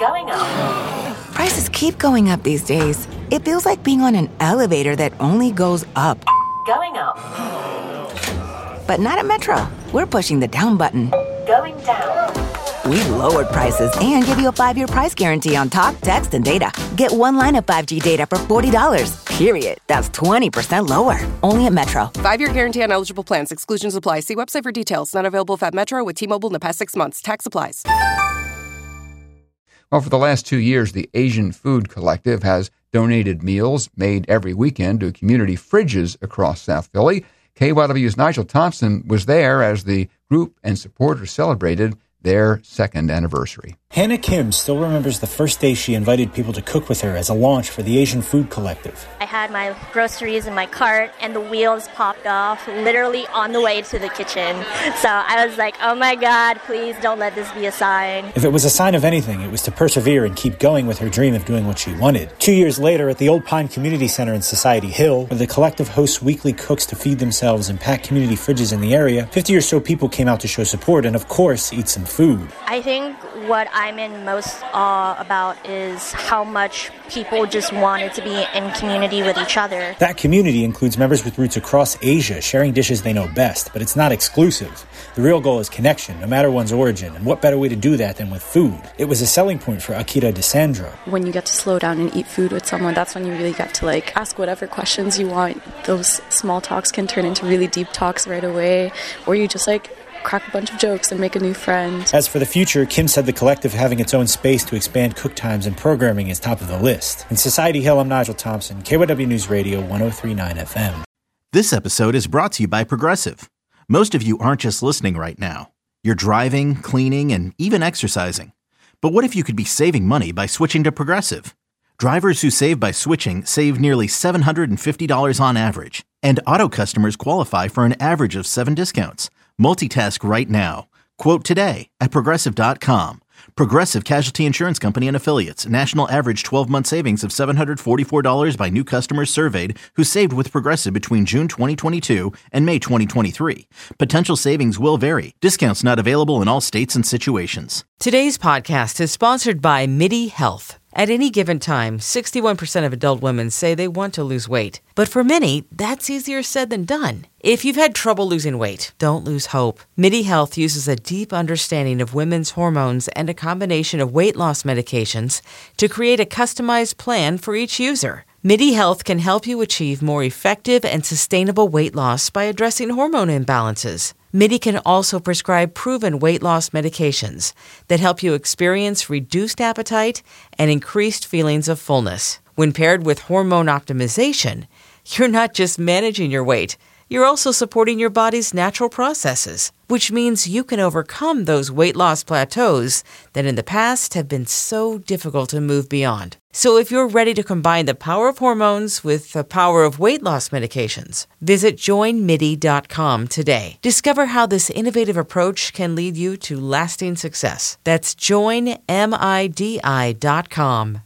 Going up. Prices keep going up these days. It feels like being on an elevator that only goes up. Going up. But not at Metro. We're pushing the down button. Going down. We've lowered prices and give you a 5-year price guarantee on talk, text, and data. Get one line of 5G data for $40. Period. That's 20% lower. Only at Metro. 5-year guarantee on eligible plans. Exclusions apply. See website for details. Not available at Metro with T-Mobile in the past 6 months. Tax applies. Well, for the last 2 years, the Asian Food Collective has donated meals made every weekend to community fridges across South Philly. KYW's Nigel Thompson was there as the group and supporters celebrated their second anniversary. Hannah Kim still remembers the first day she invited people to cook with her as a launch for the Asian Food Collective. I had my groceries in my cart and the wheels popped off literally on the way to the kitchen. So I was like, oh my God, please don't let this be a sign. If it was a sign of anything, it was to persevere and keep going with her dream of doing what she wanted. 2 years later, at the Old Pine Community Center in Society Hill, where the collective hosts weekly cooks to feed themselves and pack community fridges in the area, 50 or so people came out to show support and, of course, eat some food. I think what I'm in most awe about is how much people just wanted to be in community with each other. That community includes members with roots across Asia, sharing dishes they know best, but it's not exclusive. The real goal is connection, no matter one's origin, and what better way to do that than with food? It was a selling point for Akira DeSandro. When you get to slow down and eat food with someone, that's when you really get to ask whatever questions you want. Those small talks can turn into really deep talks right away, or you just crack a bunch of jokes and make a new friend. As for the future, Kim said the collective having its own space to expand cook times and programming is top of the list. In Society Hill, I'm Nigel Thompson, KYW News Radio 103.9 FM. This episode is brought to you by Progressive. Most of you aren't just listening right now. You're driving, cleaning, and even exercising. But what if you could be saving money by switching to Progressive? Drivers who save by switching save nearly $750 on average. And auto customers qualify for an average of 7 discounts. Multitask right now. Quote today at Progressive.com. Progressive Casualty Insurance Company and Affiliates. National average 12-month savings of $744 by new customers surveyed who saved with Progressive between June 2022 and May 2023. Potential savings will vary. Discounts not available in all states and situations. Today's podcast is sponsored by MIDI Health. At any given time, 61% of adult women say they want to lose weight. But for many, that's easier said than done. If you've had trouble losing weight, don't lose hope. MIDI Health uses a deep understanding of women's hormones and a combination of weight loss medications to create a customized plan for each user. MIDI Health can help you achieve more effective and sustainable weight loss by addressing hormone imbalances. MIDI can also prescribe proven weight loss medications that help you experience reduced appetite and increased feelings of fullness. When paired with hormone optimization, you're not just managing your weight, you're also supporting your body's natural processes, which means you can overcome those weight loss plateaus that in the past have been so difficult to move beyond. So if you're ready to combine the power of hormones with the power of weight loss medications, visit joinmidi.com today. Discover how this innovative approach can lead you to lasting success. That's joinmidi.com.